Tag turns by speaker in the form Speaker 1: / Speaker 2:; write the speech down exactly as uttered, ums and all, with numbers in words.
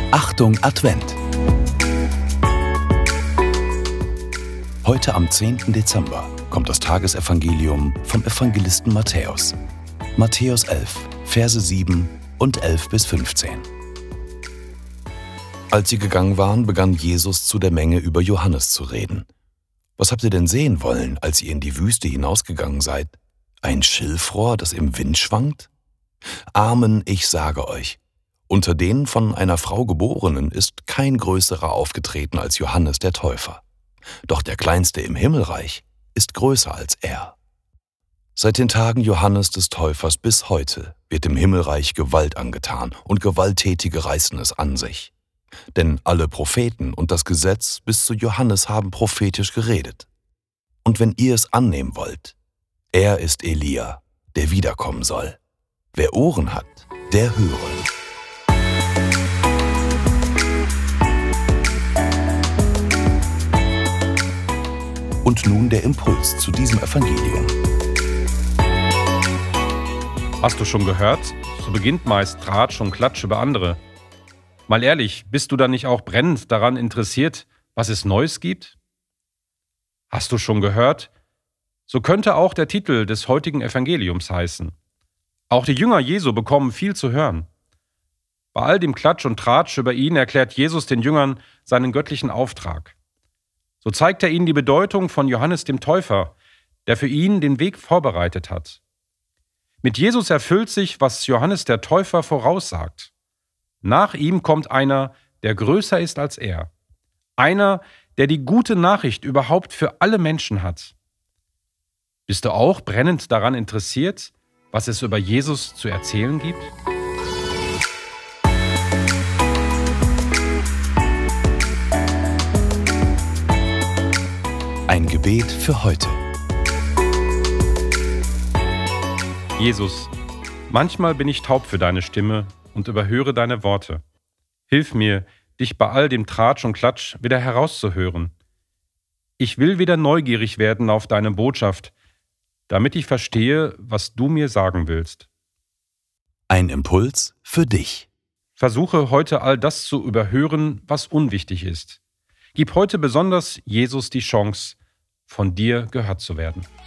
Speaker 1: Achtung Advent! Heute am zehnten Dezember kommt das Tagesevangelium vom Evangelisten Matthäus. Matthäus elf, Verse sieben und elf bis fünfzehn. Als sie gegangen waren, begann Jesus zu der Menge über Johannes zu reden. Was habt ihr denn sehen wollen, als ihr in die Wüste hinausgegangen seid? Ein Schilfrohr, das im Wind schwankt? Amen, ich sage euch, unter den von einer Frau Geborenen ist kein größerer aufgetreten als Johannes der Täufer. Doch der Kleinste im Himmelreich ist größer als er. Seit den Tagen Johannes des Täufers bis heute wird dem Himmelreich Gewalt angetan und Gewalttätige reißen es an sich. Denn alle Propheten und das Gesetz bis zu Johannes haben prophetisch geredet. Und wenn ihr es annehmen wollt, er ist Elia, der wiederkommen soll. Wer Ohren hat, der höre. Und nun der Impuls zu diesem Evangelium.
Speaker 2: Hast du schon gehört? So beginnt meist Tratsch und Klatsch über andere. Mal ehrlich, bist du da nicht auch brennend daran interessiert, was es Neues gibt? Hast du schon gehört? So könnte auch der Titel des heutigen Evangeliums heißen. Auch die Jünger Jesu bekommen viel zu hören. Bei all dem Klatsch und Tratsch über ihn erklärt Jesus den Jüngern seinen göttlichen Auftrag. So zeigt er ihnen die Bedeutung von Johannes dem Täufer, der für ihn den Weg vorbereitet hat. Mit Jesus erfüllt sich, was Johannes der Täufer voraussagt. Nach ihm kommt einer, der größer ist als er. Einer, der die gute Nachricht überhaupt für alle Menschen hat. Bist du auch brennend daran interessiert, was es über Jesus zu erzählen gibt?
Speaker 1: Ein Gebet für heute.
Speaker 2: Jesus, manchmal bin ich taub für deine Stimme und überhöre deine Worte. Hilf mir, dich bei all dem Tratsch und Klatsch wieder herauszuhören. Ich will wieder neugierig werden auf deine Botschaft, damit ich verstehe, was du mir sagen willst.
Speaker 1: Ein Impuls für dich.
Speaker 2: Versuche heute all das zu überhören, was unwichtig ist. Gib heute besonders Jesus die Chance, von dir gehört zu werden.